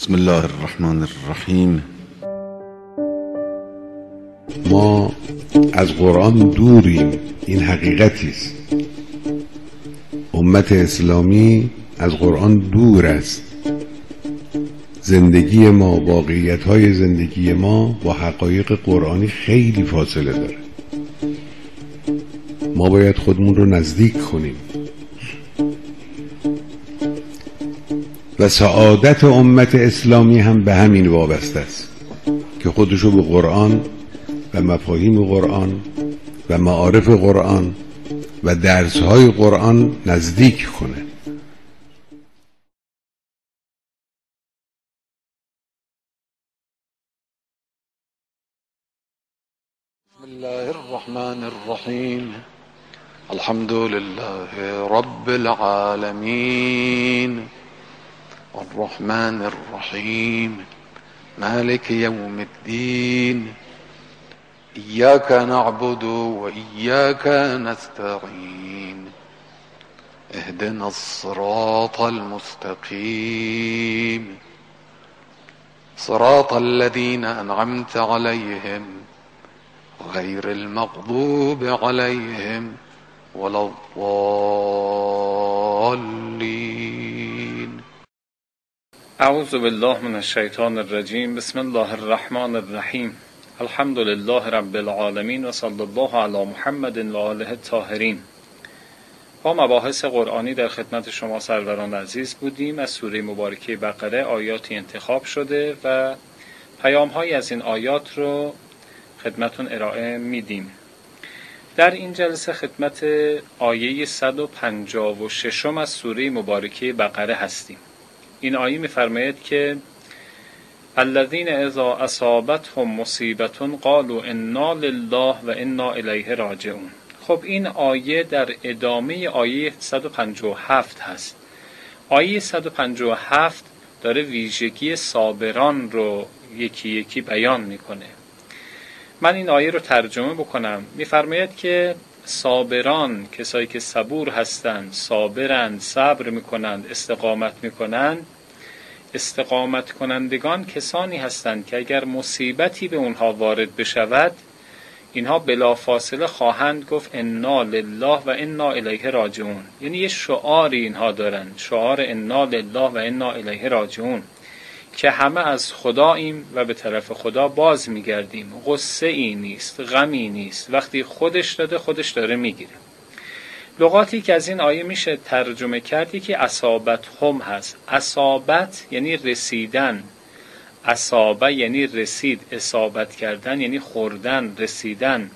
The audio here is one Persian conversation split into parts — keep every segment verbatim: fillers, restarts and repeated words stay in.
بسم الله الرحمن الرحیم. ما از قرآن دوریم، این حقیقتی است. امت اسلامی از قرآن دور است. زندگی ما، واقعیت‌های زندگی ما با حقایق قرآنی خیلی فاصله داره. ما باید خودمون رو نزدیک کنیم و سعادت امت اسلامی هم به همین وابسته است که خودشو به قرآن و مفاهیم قرآن و معارف قرآن و درس‌های قرآن نزدیک کنه. بسم الله الرحمن الرحیم. الحمد لله رب العالمین الرحمن الرحیم مالک یوم الدین ایاک نعبد و ایاک نستعین اهدنا الصراط المستقیم صراط الذين أنعمت عليهم غير المغضوب عليهم ولا الضالين. اعوذ بالله من الشیطان الرجیم. بسم الله الرحمن الرحیم. الحمد لله رب العالمین و صلی الله علی محمد و آله الطاهرین. با مباحث قرآنی در خدمت شما سروران عزیز بودیم. از سوره مبارکه بقره آیاتی انتخاب شده و پیام‌هایی از این آیات رو خدمتون ارائه میدیم. در این جلسه خدمت آیه صد و پنجاه و شش از سوره مبارکه بقره هستیم. این آیه می‌فرماید که الذین اذا اصابتهم مصیبة قالوا انا لله و انا الیه راجعون. خب این آیه در ادامه آیه صد و پنجاه و هفت هست. آیه صد و پنجاه و هفت داره ویژگی صابران رو یکی یکی بیان میکنه. من این آیه رو ترجمه بکنم. میفرماید که صابران، کسایی که صبور هستند، صابرند، صبر میکنند، استقامت میکنند، استقامت کنندگان کسانی هستند که اگر مصیبتی به اونها وارد بشود اینها بلافاصله خواهند گفت انا لله و انا الیه راجعون. یعنی یه شعاری اینها دارن، شعار انا لله و انا الیه راجعون، که همه از خداییم و به طرف خدا باز میگردیم. غصه ای نیست، غمی نیست، وقتی خودش داده خودش داره میگیره. لغاتی که از این آیه میشه ترجمه کرد یکی اصابت هم هست. اصابت یعنی رسیدن، اصابه یعنی رسید، اصابت کردن یعنی خوردن، رسیدن،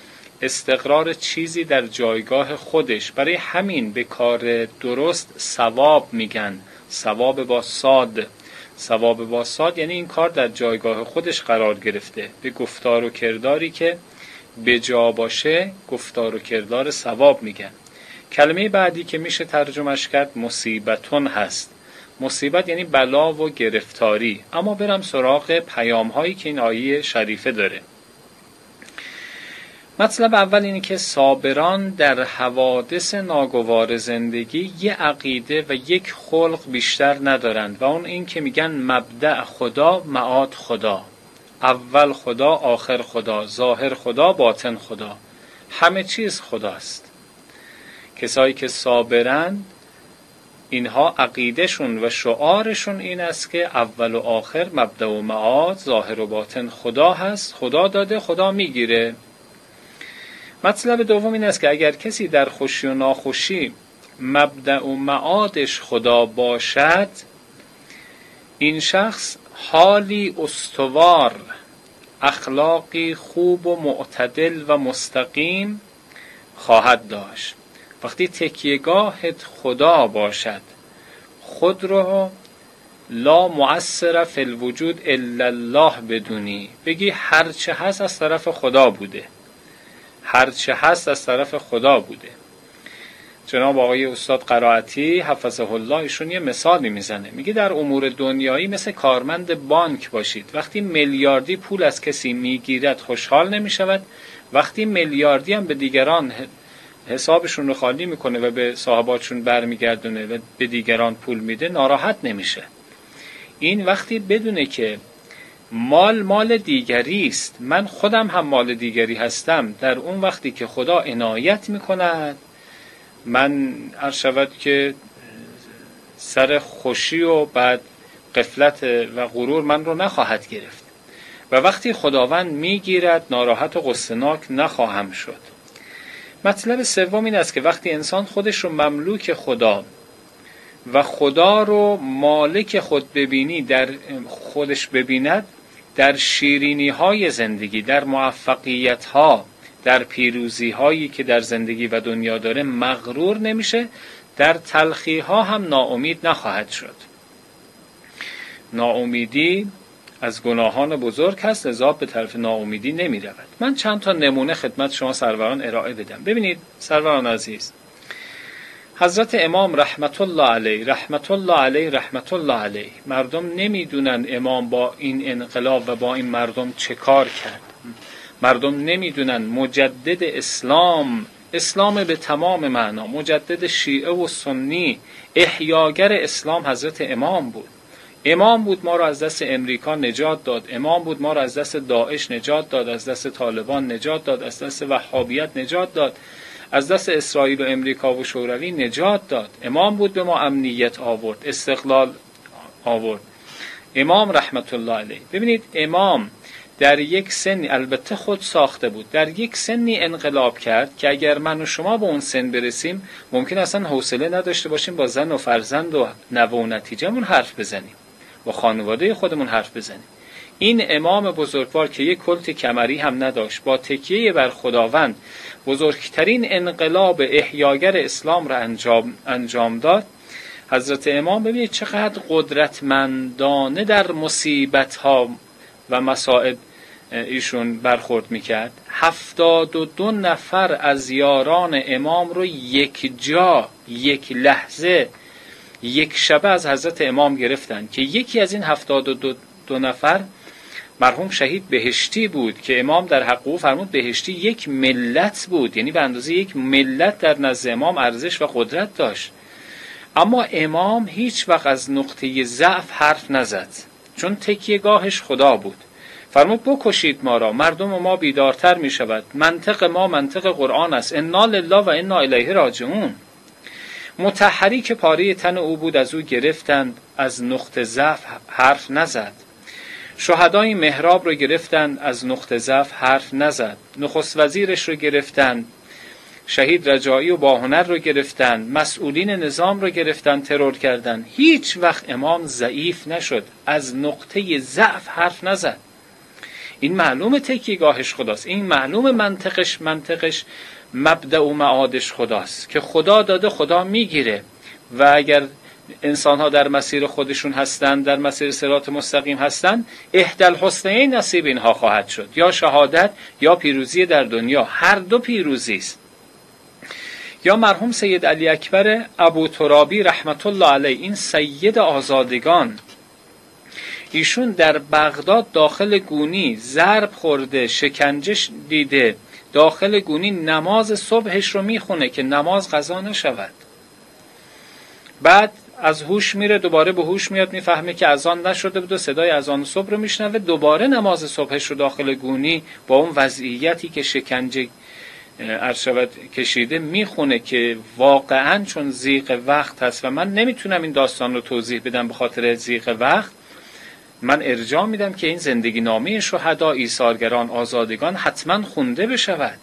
استقرار چیزی در جایگاه خودش. برای همین به کار درست ثواب میگن، ثواب با صاد. ثواب با صاد یعنی این کار در جایگاه خودش قرار گرفته، به گفتار و کرداری که به جا باشه گفتار و کردار ثواب میگن. کلمه بعدی که میشه ترجمهش کرد مصیبتون هست. مصیبت یعنی بلا و گرفتاری. اما برم سراغ پیام هایی که این آیه شریفه داره. مطلب اول اینه که صابران در حوادث ناگوار زندگی یه عقیده و یک خلق بیشتر ندارند و اون این که میگن مبدأ خدا، معاد خدا. اول خدا، آخر خدا، ظاهر خدا، باطن خدا، همه چیز خداست. کسایی که صابرند اینها عقیدهشون و شعارشون این است که اول و آخر، مبدأ و معاد، ظاهر و باطن خدا هست. خدا داده، خدا میگیره. مطلب دوم این است که اگر کسی در خوشی و ناخوشی مبدأ و معادش خدا باشد، این شخص حالی استوار، اخلاقی خوب و معتدل و مستقیم خواهد داشت. وقتی تکیهگاهت خدا باشد، خود رو لا مؤثر فی الوجود الا الله بدونی، بگی هرچه هست از طرف خدا بوده، هرچه هست از طرف خدا بوده. جناب آقای استاد قرائتی حفظه الله ایشون یه مثالی میزنه، میگه در امور دنیایی مثل کارمند بانک باشید. وقتی میلیاردی پول از کسی میگیرد خوشحال نمیشود، وقتی میلیاردی هم به دیگران حسابشون رو خالی میکنه و به صاحباتشون برمیگردونه و به دیگران پول میده ناراحت نمیشه. این وقتی بدونه که مال مال دیگری است، من خودم هم مال دیگری هستم، در اون وقتی که خدا عنایت میکند، من عرض شود که سر خوشی و بعد غفلت و غرور من رو نخواهد گرفت و وقتی خداوند میگیرد ناراحت و غصه‌ناک نخواهم شد. مطلب سوم این است که وقتی انسان خودش رو مملوک خدا و خدا رو مالک خود ببینی، در خودش ببیند، در شیرینی های زندگی، در موفقیت ها، در پیروزی هایی که در زندگی و دنیا داره مغرور نمیشه، در تلخی ها هم ناامید نخواهد شد. ناامیدی از گناهان بزرگ هست، لذا به طرف ناامیدی نمی رود. من چند تا نمونه خدمت شما سروران ارائه بدم. ببینید سروران عزیز، حضرت امام رحمت الله علیه رحمت الله علیه رحمت الله علیه، مردم نمیدونن امام با این انقلاب و با این مردم چه کار کرد. مردم نمیدونن مجدد اسلام، اسلام به تمام معنا، مجدد شیعه و سنی، احیاگر اسلام حضرت امام بود. امام بود ما را از دست امریکا نجات داد، امام بود ما را از دست داعش نجات داد، از دست طالبان نجات داد، از دست وهابیت نجات داد، از دست اسرائیل و امریکا و شوروی نجات داد. امام بود به ما امنیت آورد، استقلال آورد. امام رحمت الله علیه. ببینید امام در یک سنی، البته خود ساخته بود، در یک سنی انقلاب کرد که اگر من و شما به اون سن برسیم ممکن اصلا حوصله نداشته باشیم با زن و فرزند و نوه و نتیجه‌مون حرف بزنیم، با خانواده خودمون حرف بزنیم. این امام بزرگوار که یک کلت کمری هم نداشت، با تکیه بر خداوند بزرگترین انقلاب احیاگر اسلام را انجام, انجام داد. حضرت امام ببینید چقدر قدرتمندانه در مصیبت‌ها و مصائب ایشون برخورد میکرد. هفتاد و دو نفر از یاران امام رو یک جا، یک لحظه، یک شبه از حضرت امام گرفتن که یکی از این هفتاد و دو, دو نفر مرحوم شهید بهشتی بود که امام در حق او فرمود بهشتی یک ملت بود، یعنی به اندازه یک ملت در نزد امام ارزش و قدرت داشت. اما امام هیچ وقت از نقطه ضعف حرف نزد، چون تکیه‌گاهش خدا بود. فرمود بکشید ما را، مردم ما بیدارتر می شود، منطق ما منطق قرآن است، انا لله و انا الیه راجعون. مطهری که پاره تن او بود از او گرفتند، از نقطه ضعف حرف نزد. شهدای محراب رو گرفتند، از نقطه ضعف حرف نزد. نخست وزیرش رو گرفتند، شهید رجایی و باهنر رو گرفتند، مسئولین نظام رو گرفتند، ترور کردند. هیچ وقت امام ضعیف نشد، از نقطه ضعف حرف نزد. این معلوم تکیه‌گاهش خداست، این معلوم منطقش منطقش مبدأ و معادش خداست که خدا داده خدا میگیره و اگر انسان ها در مسیر خودشون هستند، در مسیر صراط مستقیم هستند، احدی الحسنیین نصیب اینها خواهد شد، یا شهادت یا پیروزی در دنیا، هر دو پیروزی است. یا مرحوم سید علی اکبر ابو ترابی رحمت الله علیه، این سید آزادگان، ایشون در بغداد داخل گونی ضرب خورده، شکنجه دیده، داخل گونی نماز صبحش رو میخونه که نماز قضا نشود. بعد از هوش میره، دوباره به هوش میاد، میفهمه که اذان نشده بود و صدای اذان صبح رو میشنوه، دوباره نماز صبحش رو داخل گونی با اون وضعیتی که شکنجه ارشد کشیده میخونه که واقعا چون ضیق وقت هست و من نمیتونم این داستان رو توضیح بدم به خاطر ضیق وقت، من ارجاع میدم که این زندگی نامه شهدا، ایثارگران، آزادگان حتما خونده بشود.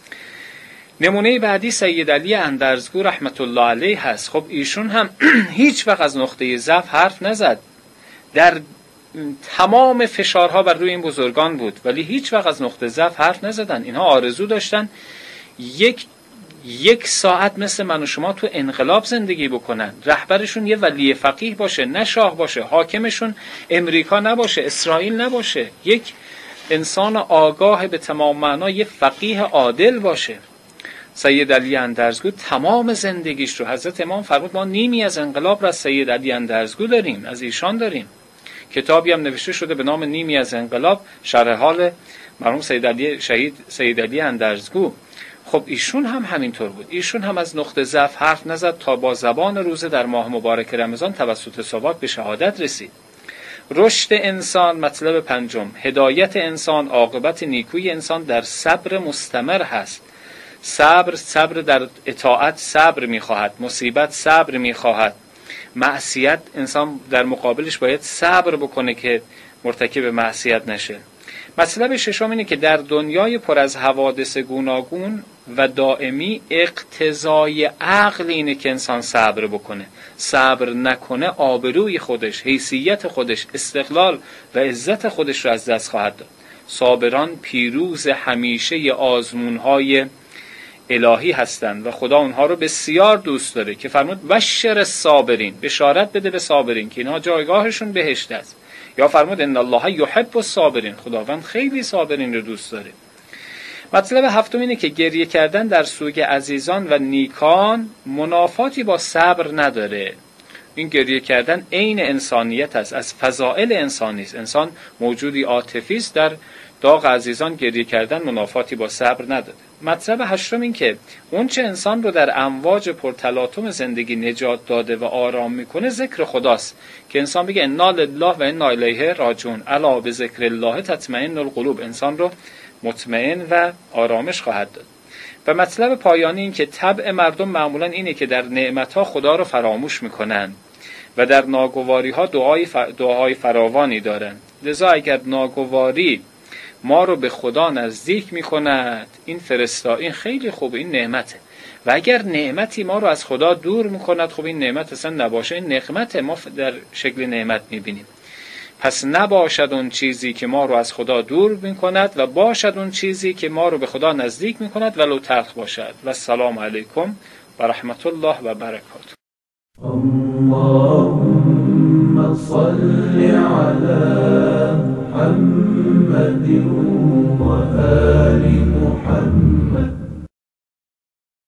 نمونه بعدی سید علی اندرزگو رحمت الله علیه هست. خب ایشون هم هیچ وقت از نقطه ضعف حرف نزد، در تمام فشارها بر روی این بزرگان بود ولی هیچ وقت از نقطه ضعف حرف نزدن. اینها آرزو داشتن یک یک ساعت مثل من و شما تو انقلاب زندگی بکنن، رهبرشون یه ولی فقیه باشه، نه شاه باشه، حاکمشون امریکا نباشه، اسرائیل نباشه، یک انسان آگاه به تمام معنا، یه فقیه عادل باشه. سید علی اندرزگو تمام زندگیش رو، حضرت امام فرمود ما نیمی از انقلاب را از سید علی اندرزگو داریم، از ایشان داریم. کتابی هم نوشته شده به نام نیمی از انقلاب، شرح حال مرحوم سید علی شهید سید علی اندرزگو. خب ایشون هم همینطور بود، ایشون هم از نقطه ضعف حرف نزد تا با زبان روزه در ماه مبارک رمضان توسط ساواک به شهادت رسید. رشد انسان، مطلب پنجم، هدایت انسان، عاقبت نیکوی انسان در صبر مستمر هست. صبر، صبر در اطاعت صبر میخواهد، مصیبت صبر میخواهد، معصیت انسان در مقابلش باید صبر بکنه که مرتکب معصیت نشه. مطلب ششم اینه که در دنیای پر از حوادث گوناگون و دائمی اقتضای عقل اینه که انسان صبر بکنه. صبر نکنه آبروی خودش، حیثیت خودش، استقلال و عزت خودش رو از دست خواهد داد. صابران پیروز همیشه آزمونهای الهی هستند و خدا اونها رو بسیار دوست داره که فرمود بشر الصابرین، بشارت بده به صابرین که اینها جایگاهشون بهشت است. یا فرمود ان الله یحب الصابرین، خداوند خیلی صابرین رو دوست داره. مطلب هفتم اینه که گریه کردن در سوگ عزیزان و نیکان منافاتی با صبر نداره. این گریه کردن عین انسانیت است، از فضائل انسانی است. انسان موجودی عاطفی است، در داغ عزیزان گریه کردن منافاتی با صبر نداره. مطلب هشتم این که اون چه انسان رو در امواج پرتلاطم زندگی نجات داده و آرام میکنه ذکر خداست، که انسان بگه انا لله و انا الیه راجعون، الا بذکر الله تطمئن القلوب، انسان رو مطمئن و آرامش خواهد داد. و مطلب پایانی این که طبع مردم معمولا اینه که در نعمتها خدا رو فراموش میکنن و در ناگواری ها دعای, ف... دعای فراوانی دارن. لذا اگر ناگواری ما رو به خدا نزدیک میکند، این فرستا، این خیلی خوب، این نعمته. و اگر نعمتی ما رو از خدا دور میکند، خب این نعمت اصلا نباشه، این نقمته، ما در شکل نعمت میبینیم. پس نباشد اون چیزی که ما رو از خدا دور میکند و باشد اون چیزی که ما رو به خدا نزدیک میکند ولو تلخ باشد. و السلام علیکم و رحمت الله و برکاته. اللهم صل على محمد و آل محمد.